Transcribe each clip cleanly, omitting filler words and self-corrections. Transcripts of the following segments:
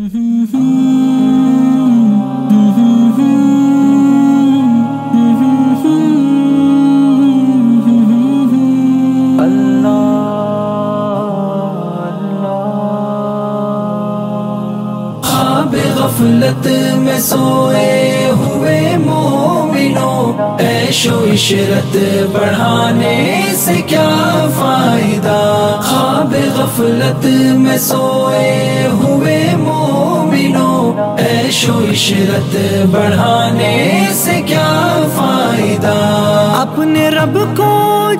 غفلت میں سوئے ہوئے مومنوں، عیش و عشرت بڑھانے سے کیا فائدہ؟ خواب غفلت میں سوئے ہوئے مومنوں، عیش و عشرت بڑھانے سے کیا فائدہ؟ اپنے رب کو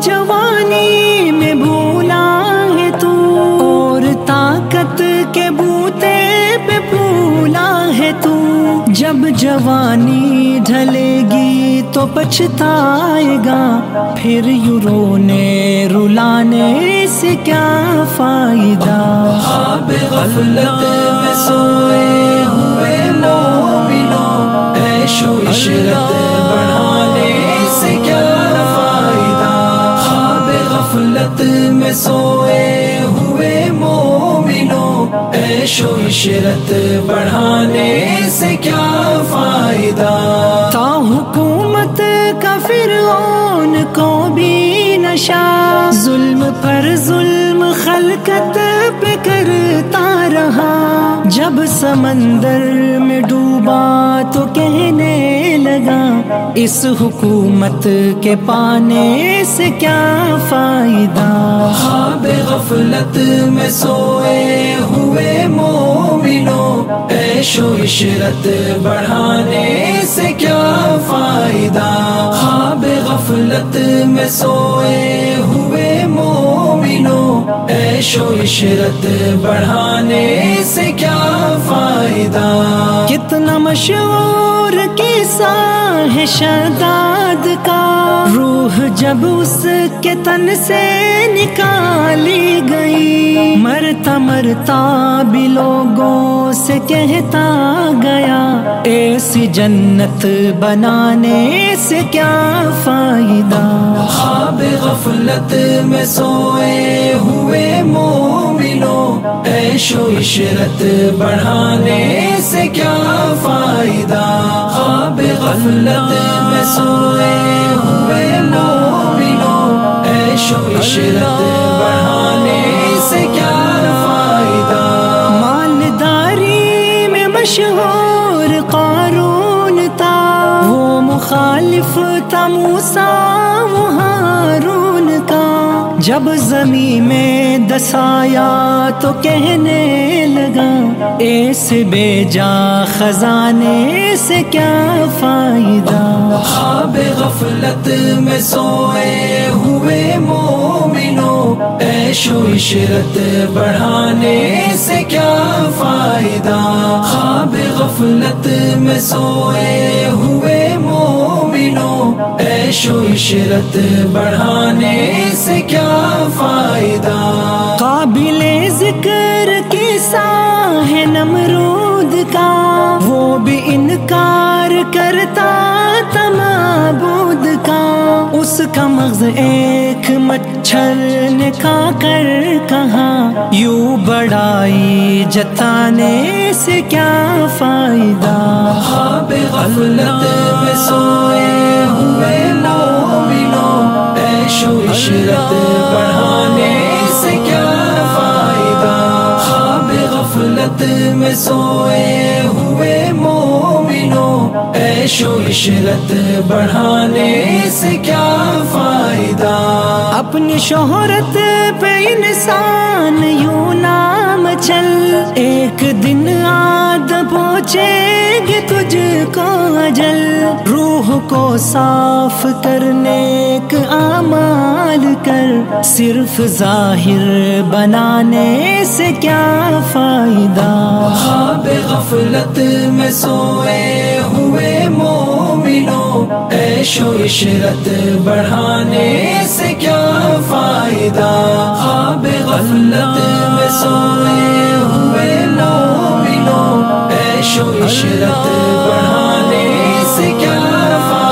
جوانی میں بھولا ہے تو، اور طاقت کے بوتے پہ پھولا ہے تو، جب جوانی ڈھلے گی تو پچھتائے گا، پھر یوں رونے رلانے سے کیا فائدہ؟ خواب غفلت میں سوئے ہوئے مومنوں، عیش و عشرت بڑھانے سے کیا فائدہ؟ خواب غفلت میں سوئے ہوئے مومنوں، عیش و عشرت بڑھانے سے کیا فائدہ؟ تا حکومت کا فرعون کو بھی نشا، ظلم پر ظلم خلقت پہ کرتا رہا، جب سمندر میں ڈوبا تو کہنے لگا، اس حکومت کے پانے سے کیا فائدہ؟ خواب غفلت میں سوئے ہوئے مومنوں، عیش و عشرت بڑھانے سے کیا فائدہ؟ خواب غفلت میں سوئے ہوئے مومنوں، عیش و عشرت بڑھانے سے کیا فائدہ؟ کتنا مشہور قصہ ہے شداد کا، روح جب اس کے تن سے نکالی گئی، مرتا مرتا بھی لوگوں سے کہتا گیا، ایسی جنت بنانے سے کیا فائدہ؟ خواب غفلت میں سوئے ہوئے مومنوں، عیش و عشرت بڑھانے سے کیا فائدہ؟ خواب غفلت میں سوئے ہوئے مومنوں، عیش و عشرت بڑھانے سے کیا فائدہ؟ مالداری میں مشہور قارون تھا، وہ مخالف تھا موسیٰ و ہارون کا، جب زمین میں دسایا تو کہنے لگا، ایسے بے جا خزانے سے کیا فائدہ؟ خواب غفلت میں سوئے ہوئے مومنوں، عیش و عشرت بڑھانے سے کیا فائدہ؟ خواب غفلت میں سوئے ہوئے مومنوں، عیش و عشرت بڑھانے سے کیا فائدہ؟ قابل ذکر قصہ ہے نمرود کا، وہ بھی انکار کرتا تھا معبود کا، اس کا مغز ایک مچھر نے کھا کر کہا، یوں بڑائی جتانے سے کیا فائدہ؟ خواب غفلت میں سوئے ہوئے مومنوں، عیش و عشرت بڑھانے سے کیا فائدہ؟ خواب غفلت میں سوئے ہوئے مومنوں، عیش و عشرت بڑھانے سے کیا فائدہ؟ اپنی شہرت پہ انسان یوں نام چل، ایک دن آد پہنچے گے تجھ کو اجل، روح کو صاف کرنے کے اعمال کر، صرف ظاہر بنانے سے کیا فائدہ؟ خواب غفلت میں سوئے ہوئے مومنوں، عیش و عشرت بڑھانے سے کیا فائدہ؟ خواب غفلت میں سوئے ہوئے مومنوں، عیش و عشرت بڑھانے سے کیا فائدہ؟